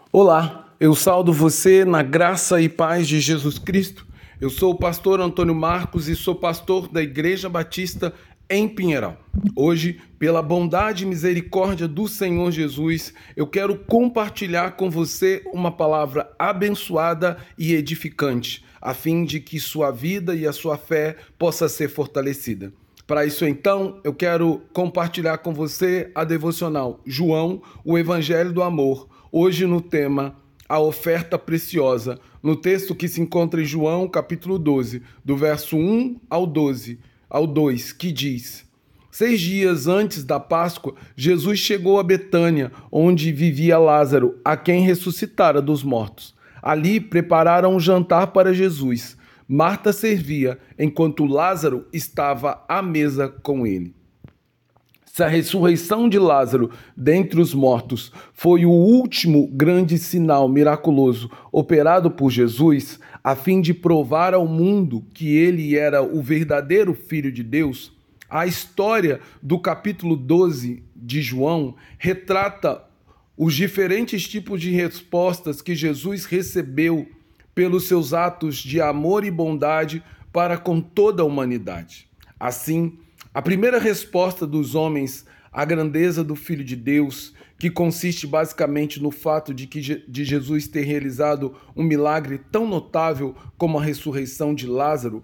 Olá, eu saudo você na graça e paz de Jesus Cristo. Eu sou o pastor Antônio Marcos e sou pastor da Igreja Batista em Pinheiral. Hoje, pela bondade e misericórdia do Senhor Jesus, eu quero compartilhar com você uma palavra abençoada e edificante, a fim de que sua vida e a sua fé possa ser fortalecida. Para isso, então, eu quero compartilhar com você a devocional João, o Evangelho do Amor, hoje no tema A Oferta Preciosa, no texto que se encontra em João, capítulo 12, do verso 1 ao 12, ao 2, que diz: 6 dias antes da Páscoa, Jesus chegou a Betânia, onde vivia Lázaro, a quem ressuscitara dos mortos. Ali prepararam um jantar para Jesus. Marta servia, enquanto Lázaro estava à mesa com ele. Se a ressurreição de Lázaro dentre os mortos foi o último grande sinal miraculoso operado por Jesus, a fim de provar ao mundo que ele era o verdadeiro Filho de Deus, a história do capítulo 12 de João retrata os diferentes tipos de respostas que Jesus recebeu pelos seus atos de amor e bondade para com toda a humanidade. Assim, a primeira resposta dos homens à grandeza do Filho de Deus, que consiste basicamente no fato de Jesus ter realizado um milagre tão notável como a ressurreição de Lázaro,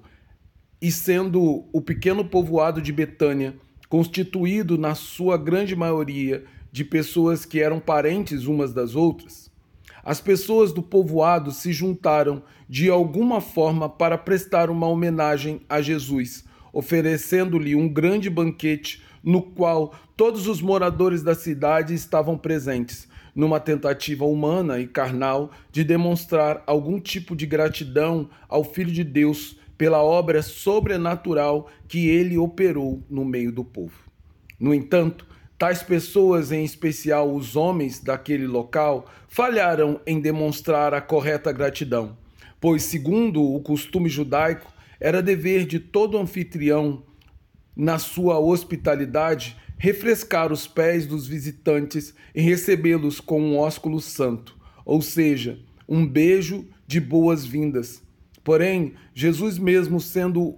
e sendo o pequeno povoado de Betânia constituído na sua grande maioria de pessoas que eram parentes umas das outras, as pessoas do povoado se juntaram de alguma forma para prestar uma homenagem a Jesus, oferecendo-lhe um grande banquete no qual todos os moradores da cidade estavam presentes, numa tentativa humana e carnal de demonstrar algum tipo de gratidão ao Filho de Deus pela obra sobrenatural que ele operou no meio do povo. No entanto, tais pessoas, em especial os homens daquele local, falharam em demonstrar a correta gratidão, pois, segundo o costume judaico, era dever de todo anfitrião, na sua hospitalidade, refrescar os pés dos visitantes e recebê-los com um ósculo santo, ou seja, um beijo de boas-vindas. Porém, Jesus mesmo sendo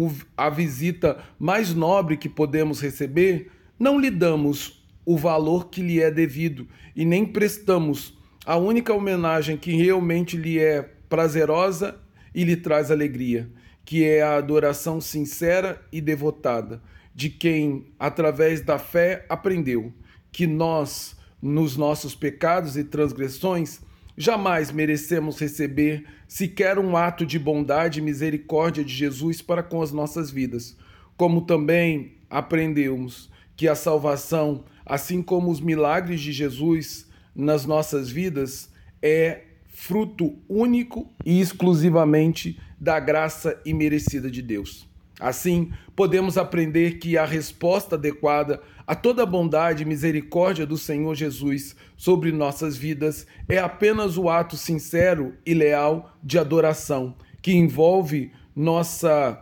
a visita mais nobre que podemos receber, não lhe damos o valor que lhe é devido e nem prestamos a única homenagem que realmente lhe é prazerosa e lhe traz alegria, que é a adoração sincera e devotada de quem, através da fé, aprendeu que nós, nos nossos pecados e transgressões, jamais merecemos receber sequer um ato de bondade e misericórdia de Jesus para com as nossas vidas, como também aprendemos que a salvação, assim como os milagres de Jesus nas nossas vidas, é fruto único e exclusivamente da graça imerecida de Deus. Assim, podemos aprender que a resposta adequada a toda a bondade e misericórdia do Senhor Jesus sobre nossas vidas é apenas o ato sincero e leal de adoração, que envolve nossa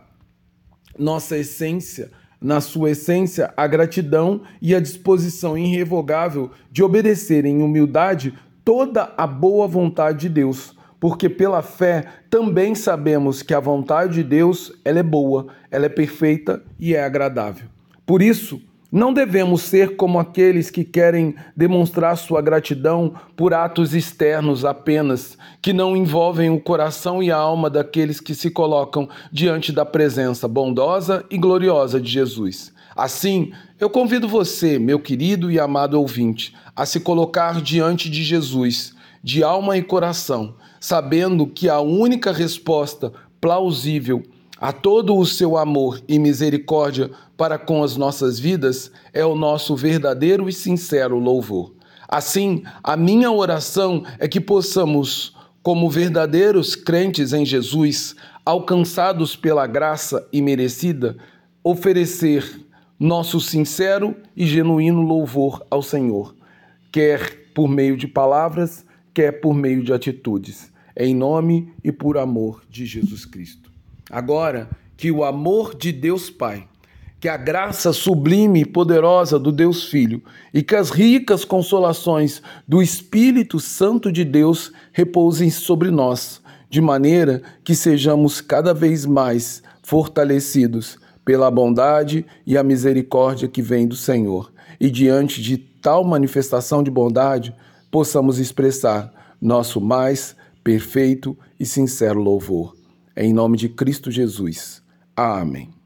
essência, na sua essência, a gratidão e a disposição irrevogável de obedecer em humildade toda a boa vontade de Deus, porque pela fé também sabemos que a vontade de Deus ela é boa, ela é perfeita e é agradável. Por isso, não devemos ser como aqueles que querem demonstrar sua gratidão por atos externos apenas, que não envolvem o coração e a alma daqueles que se colocam diante da presença bondosa e gloriosa de Jesus. Assim, eu convido você, meu querido e amado ouvinte, a se colocar diante de Jesus, de alma e coração, sabendo que a única resposta plausível a todo o seu amor e misericórdia para com as nossas vidas é o nosso verdadeiro e sincero louvor. Assim, a minha oração é que possamos, como verdadeiros crentes em Jesus, alcançados pela graça imerecida, oferecer nosso sincero e genuíno louvor ao Senhor, quer por meio de palavras, quer por meio de atitudes, em nome e por amor de Jesus Cristo. Agora, que o amor de Deus Pai, Que a graça sublime e poderosa do Deus Filho e que as ricas consolações do Espírito Santo de Deus repousem sobre nós, de maneira que sejamos cada vez mais fortalecidos pela bondade e a misericórdia que vem do Senhor. E diante de tal manifestação de bondade, possamos expressar nosso mais perfeito e sincero louvor. Em nome de Cristo Jesus. Amém.